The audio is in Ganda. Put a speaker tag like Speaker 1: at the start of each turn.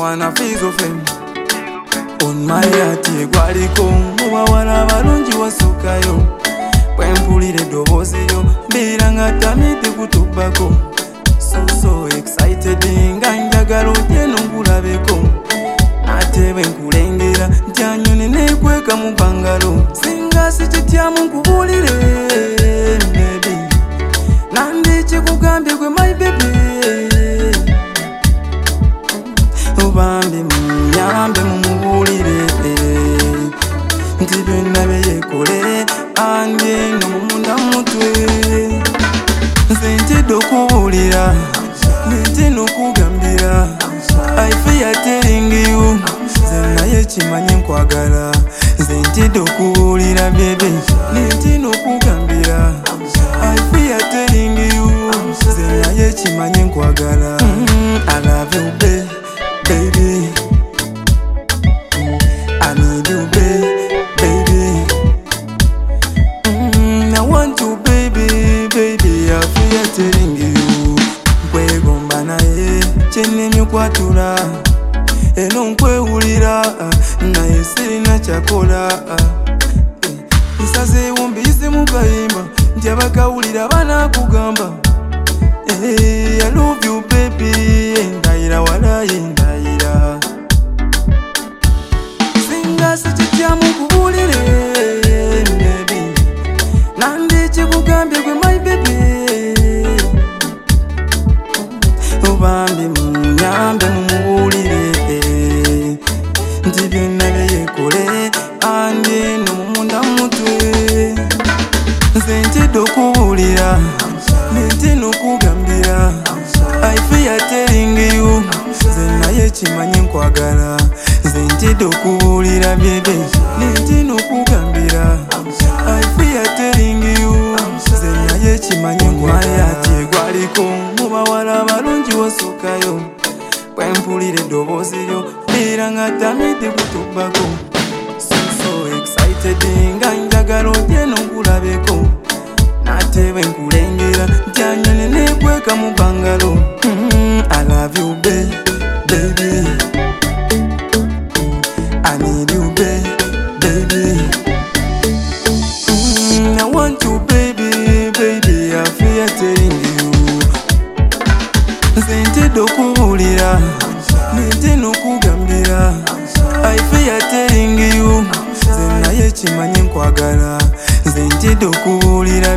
Speaker 1: wanna feel so fame. On my heart gwaliko mubawala balungi wasukayo bwempulira eddoboozi lyo mbeera nga tamidde kutubako. So excited nga njagala ojje nonkulabeko ate bwe nkulengera ntyanyoni neekweka mu bangalo singa sikityamu nkubuulire baby nandikikugambye gwe my baby obambi munyambe mumubuulire nti byonna byeyekole andi no mumunda mutwe nze ntidde okubuulira nenti n'okugambira I fear telling you nze naye kimanyi nkwagala nze ntidde okubuulira bebe nenti n'okugambira I fear telling you nze naye kimanyi nkwagala I love you baby I need you baby I want you baby I fear telling you nkwegomba naye kyennemye kwatula eno nkwewulira naye sirina kyakola nsazeewo mbiyise mu kayimba nti abakawulira banakugamba I love you baby endayira walaye endayira singa sikityamu kubuulire baby nandikikugambye gwe my baby obambi munyambe mumubuulire nti byonna byeyekole andi no mumunda mutwe nze ntidde okubuulira nenti n'okugambira I fear telling you nze naye kimanyi nkwagala nze ntidde okubuulira byebe nenti n'okugambira I fear telling you nze naye kimanyi nkwagala ati gwaliko mubawala balungi wasukayo bwempulira eddoboozi lyo mbeera nga tamidde kutubako so excited nga njagala ojje nonkulabeko nate bwe nkulengera ntyanyoni neekweka mu bangalo I love you baby I need you baby I want you baby I fear telling you nze ntidde okubuulira nenti n'okugambira I fear telling you nze naye kimanyi nkwagala nze ntidde okubuulira